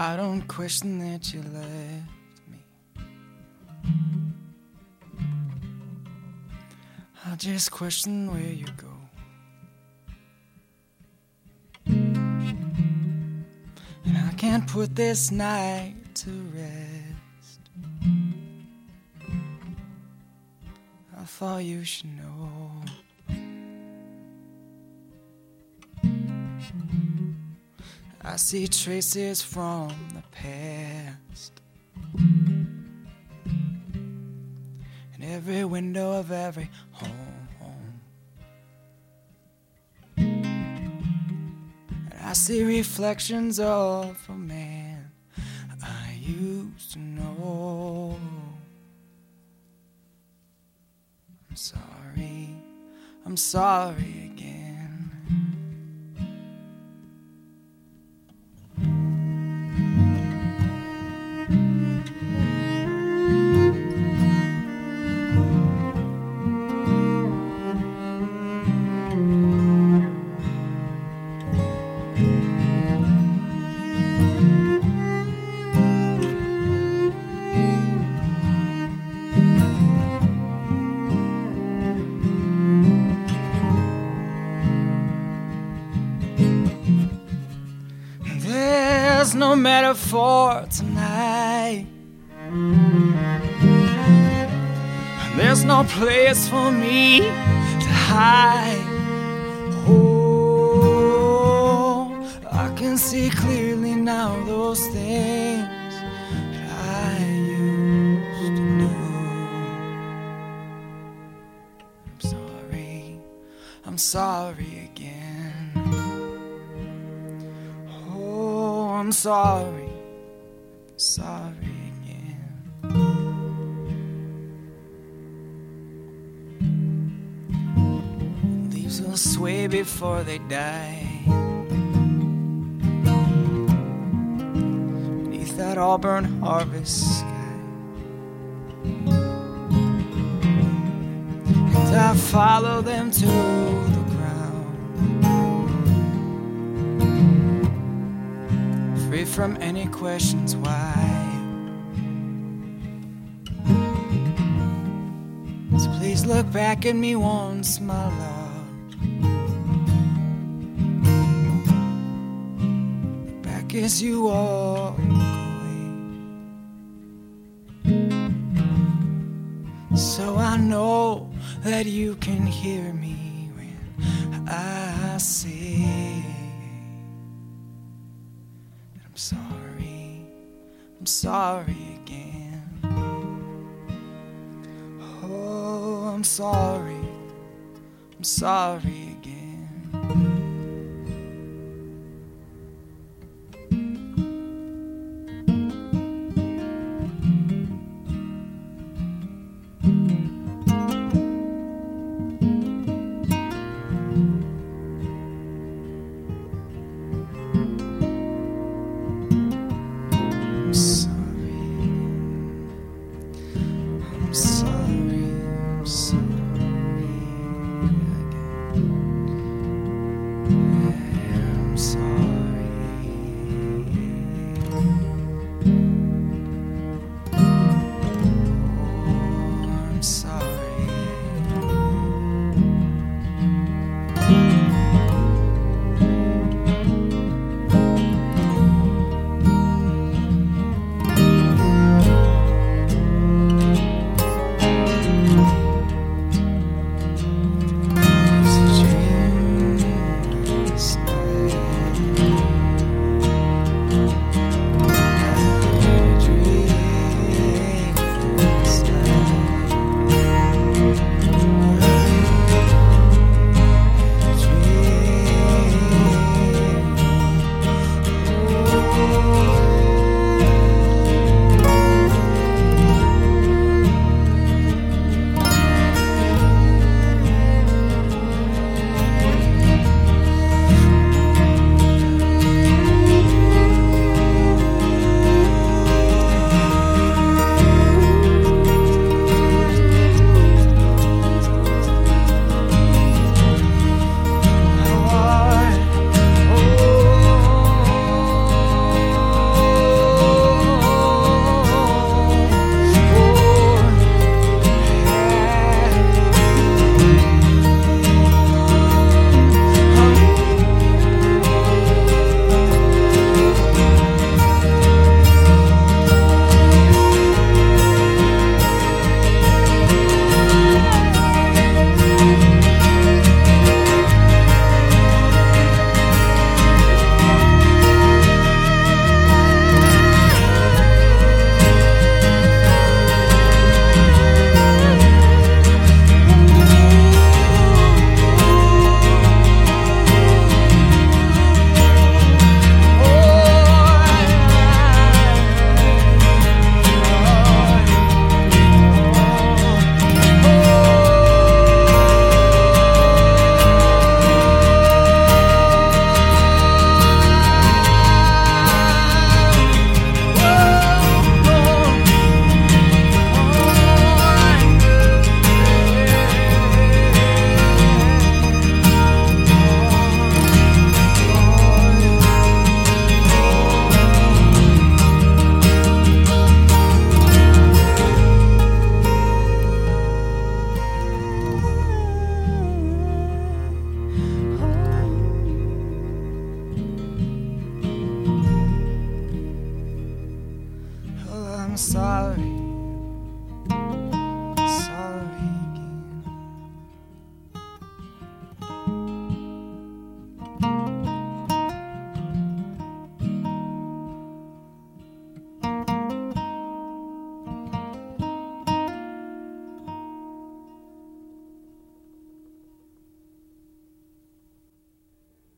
I don't question that you left me. I just question where you go. And I can't put this night to rest. I thought you should know. I see traces from the past in every window of every home. And I see reflections of a man I used to know. I'm sorry again. There's no metaphor tonight. There's no place for me to hide. Oh, I can see clearly now those things that I used to know. I'm sorry again. I'm sorry again. Leaves will sway before they die beneath that auburn harvest sky. And I follow them to the ground, free from any questions why. So please look back at me once, my love. Look back as you walk away, so I know that you can hear me when I say I'm sorry again. Oh, I'm sorry